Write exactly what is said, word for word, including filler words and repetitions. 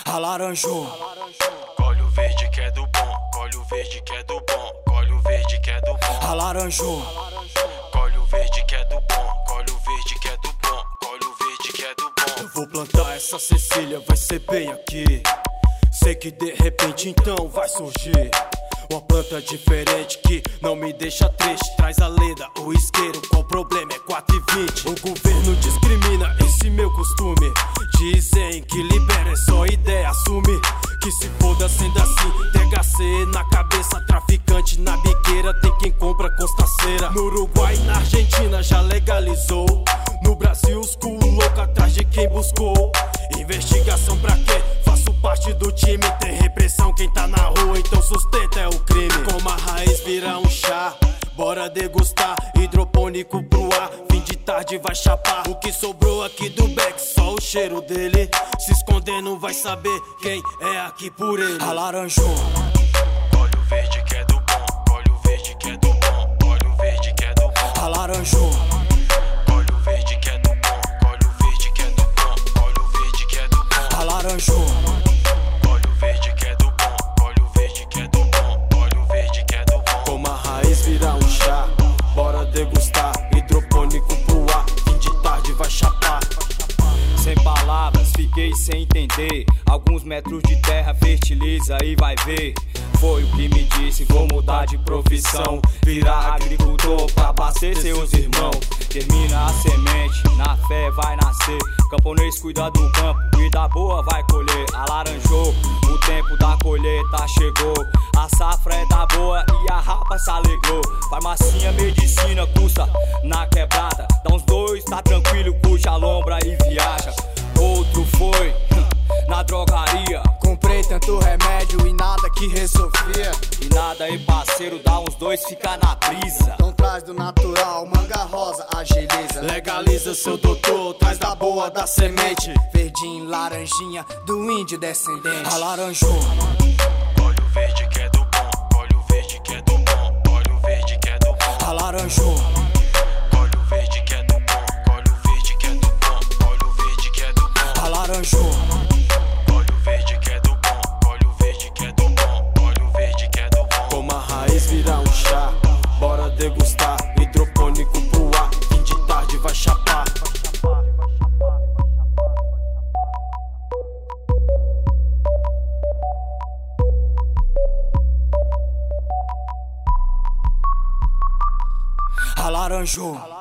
alaranjou. Colhe o verde que é do bom, colhe o verde que é do bom, colhe o verde que é do bom. Alaranjou. Colhe o verde que é do bom, colhe o verde que é do bom, colhe o verde que é do bom. Eu vou plantar essa Cecília, vai ser bem aqui. Sei que de repente então vai surgir uma planta diferente que não me deixa triste. Traz a lenda, o isqueiro, qual o problema? É quatro e vinte. O governo discrimina esse meu costume. Dizem que libera, é só ideia, assume. Que se foda sendo assim, T H C na cabeça, traficante na biqueira, tem quem compra costaceira. No Uruguai e na Argentina já legalizou. No Brasil os cu louco atrás de quem buscou. Investigação pra quê? Faço parte do time. Tem repressão, quem tá na rua então sustenta é o crime. Como a raiz vira um chá, bora degustar. Hidropônico pro ar, fim de tarde vai chapar. O que sobrou aqui do beck, só o cheiro dele. Se esconder não vai saber quem é aqui por ele. Alaranjou. Colhe o verde que é do bom, colhe o verde que é do bom, colhe o verde que é do bom. Alaranjou. Colhe o verde que é do bom, colhe o verde que é do bom, colhe o verde que é do bom. Alaranjou. Colhe o verde que é do bom, colhe o verde que é do bom, colhe o verde que é do bom. Como a raiz vira um chá, bora degustar. Hidropônico pro ar, fim de tarde vai chapar. Sem palavras, fiquei sem entender. Alguns metros de terra fertiliza e vai ver. Foi o que me disse, vou mudar de profissão. Virar agricultor pra abastecer seus irmãos. Termina a semente, na fé vai nascer. Camponês cuida do campo, cuida boa vai colher. Alaranjou, o tempo da colheita chegou. A safra é da boa e a rapa se alegrou. Farmacinha, medicina, custa na quebrada. Dá uns dois, tá tranquilo, puxa a lombra e viaja. Outro foi na drogaria. Comprei tanto remédio e nada que resolvia. E nada aí parceiro, dá uns dois, fica na brisa. Então traz do natural, manga rosa, agiliza. Legaliza seu doutor, traz da boa da semente. Verdinho, laranjinha, do índio descendente. Alaranjou. Colhe o verde que é do bom, colhe o verde que é do bom, colhe o verde que é do bom. Alaranjou. Colhe o verde que é do bom, colhe o verde que é do bom, colhe o verde que é do bom. Alaranjou. Colhe o verde que é do bom, colhe o verde que é do bom, colhe o verde que é do bom. Como a raiz vira um chá, bora degustar. Hidropônico pro ar, fim de tarde vai chapar. Alaranjou.